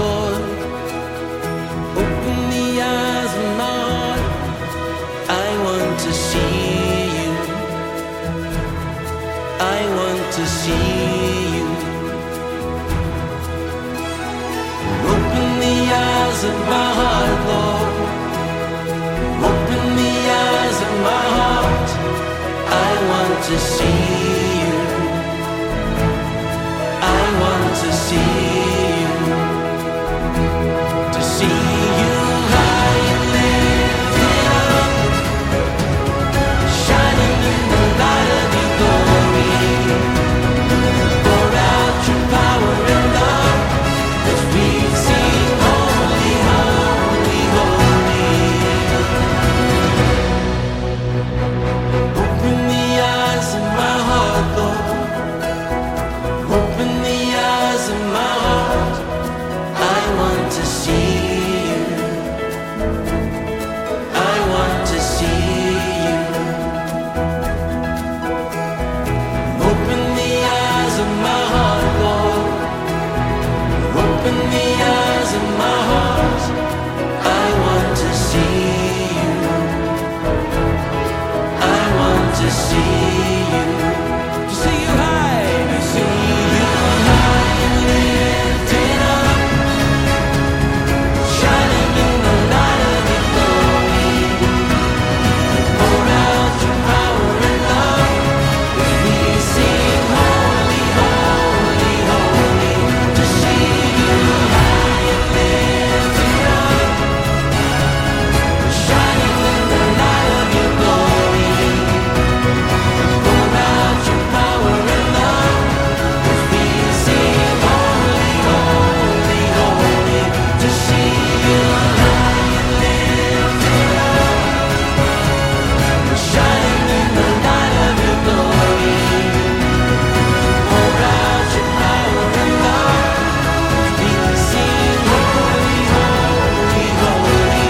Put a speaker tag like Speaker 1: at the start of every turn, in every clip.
Speaker 1: Lord. Open the eyes of my heart. I want to see you. I want to see you. Open the eyes of my heart, Lord. Open the eyes of my heart. I want to see you. I want to see you. To see you high and lifted up, shining in the light of your glory. Pour out your power and love as we sing holy, holy, holy. Open the eyes of my heart, Lord. Open the eyes of my heart. I want to see you. I want to see you. Open the eyes of my heart, Lord. Open the eyes of my heart. I want to see you. I want to see you. To see you high. To see you high and lifted up, shining in the light of your glory. Pour out your power and love as we sing holy, holy, holy. To see you high and lifted up, shining in the light of your glory. Pour out your power and love as we sing holy, holy, holy. To see you high and lifted up, shining in the light of your glory. Pour out your power and love as we sing holy, holy, holy.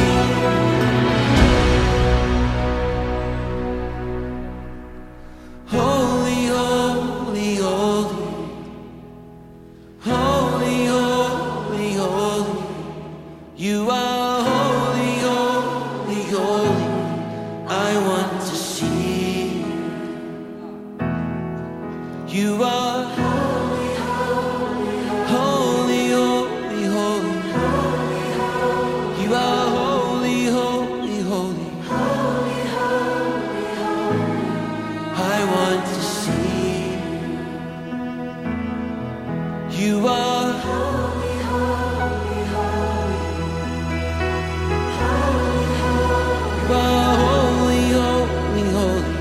Speaker 1: Holy, holy, holy. Holy, holy, holy. You are holy, holy, holy. I want to see you. You are holy, holy, holy, holy. You are holy, holy, holy. I want to see you. You are holy, holy, holy. You are holy, holy, holy.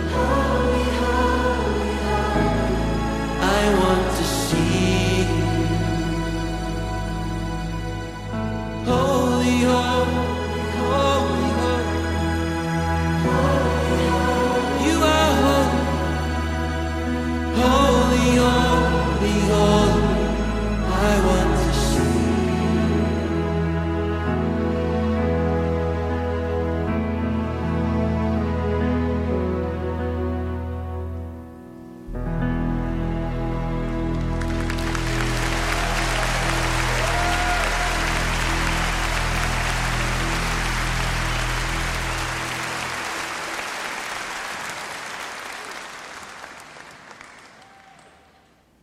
Speaker 1: I want to see you. Holy, holy, holy, holy. You are holy, holy, holy, holy. I want